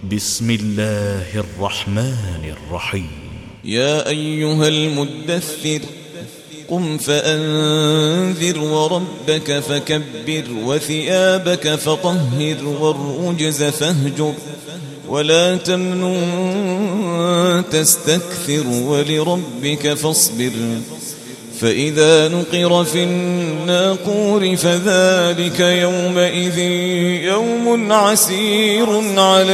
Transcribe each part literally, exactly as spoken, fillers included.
بسم الله الرحمن الرحيم. يا أيها المدثر قم فأنذر وربك فكبر وثيابك فطهر والرجز فاهجر ولا تمنن تستكثر ولربك فاصبر فإذا نقر في الناقور فذلك يومئذ يوم عسير على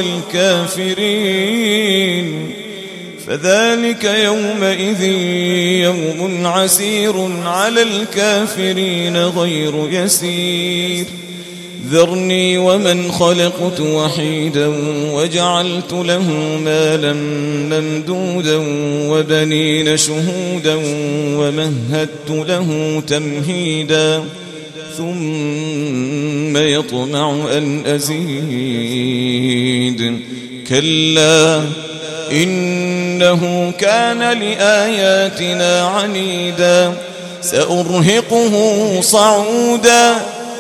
الكافرين فذلك يومئذ يوم عسير على الكافرين غير يسير ذرني ومن خلقت وحيدا وجعلت له مالا ممدودا وبنين شهودا ومهدت له تمهيدا ثم يطمع أن أزيد كلا إنه كان لآياتنا عنيدا سأرهقه صعودا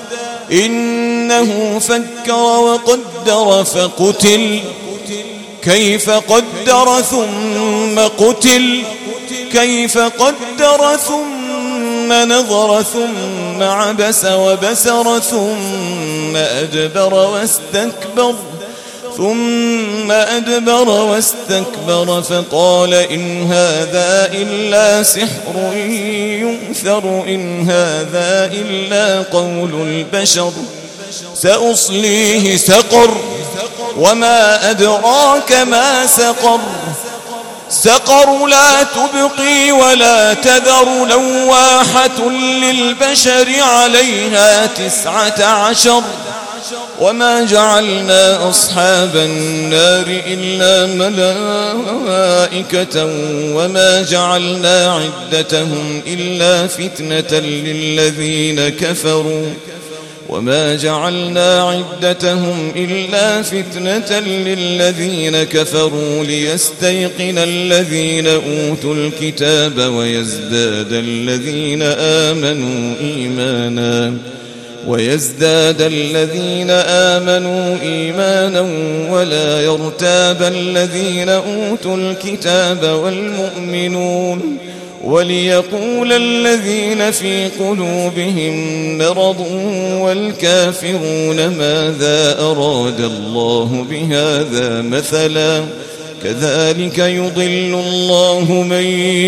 إنه فكر وقدر فقتل كيف قدر ثم قتل كيف قدر ثم نظر ثم عبس وبسر ثم أدبر واستكبر ثم أدبر واستكبر فقال إن هذا إلا سحر يؤثر إن هذا إلا قول البشر سأصليه سقر وما أدراك ما سقر سقر لا تبقي ولا تذر لواحة للبشر عليها تسعة عشر وما جعلنا أصحاب النار إلا ملائكة وما جعلنا عدتهم إلا فتنة للذين كفروا وما جعلنا عدتهم إلا فتنة للذين كفروا ليستيقن الذين أوتوا الكتاب ويزداد الذين آمنوا إيمانا ويزداد الذين آمنوا إيمانا ولا يرتاب الذين أوتوا الكتاب والمؤمنون وليقول الذين في قلوبهم مرض والكافرون ماذا أراد الله بهذا مثلا كذلك يضل الله من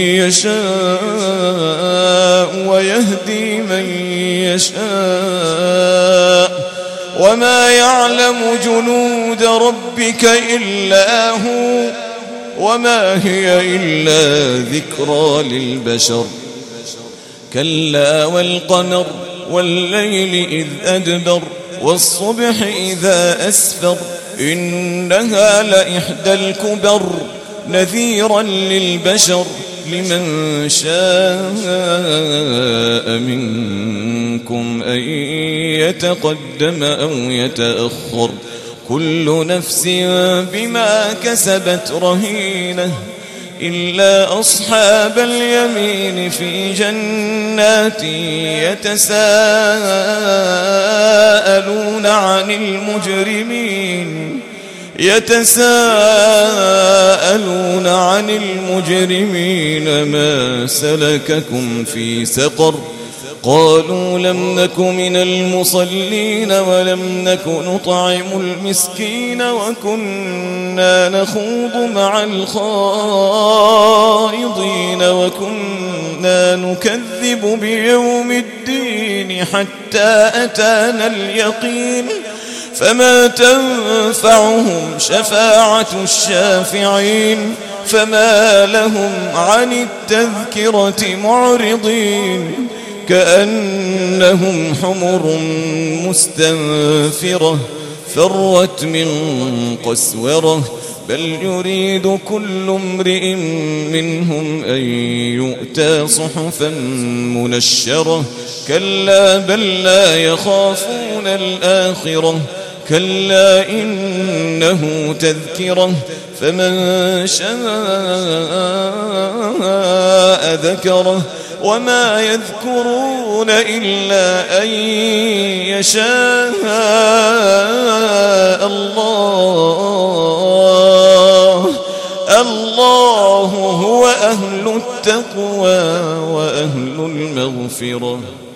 يشاء ويهدي من يشاء وما يعلم جنود ربك إلا هو وما هي إلا ذكرى للبشر كلا والقمر والليل إذ أدبر والصبح إذا أسفر إنها لإحدى الكبر نذيرا للبشر لمن شاء منكم أن يتقدم أو يتأخر كل نفس بما كسبت رهينة إلا أصحاب اليمين في جنات يتساءلون عن المجرمين يتساءلون عن المجرمين ما سلككم في سقر قالوا لم نك من المصلين ولم نك نطعم المسكين وكنا نخوض مع الخائضين وكنا نكذب بيوم الدين حتى أتانا اليقين فما تنفعهم شفاعة الشافعين فما لهم عن التذكرة معرضين كأنهم حمر مستنفرة فرت من قسورة بل يريد كل امرئ منهم أن يؤتى صحفا منشرة كلا بل لا يخافون الآخرة كلا إنه تذكرة فمن شاء ذكره وما يذكرون إلا أن يشاء الله الله هو أهل التقوى وأهل المغفرة.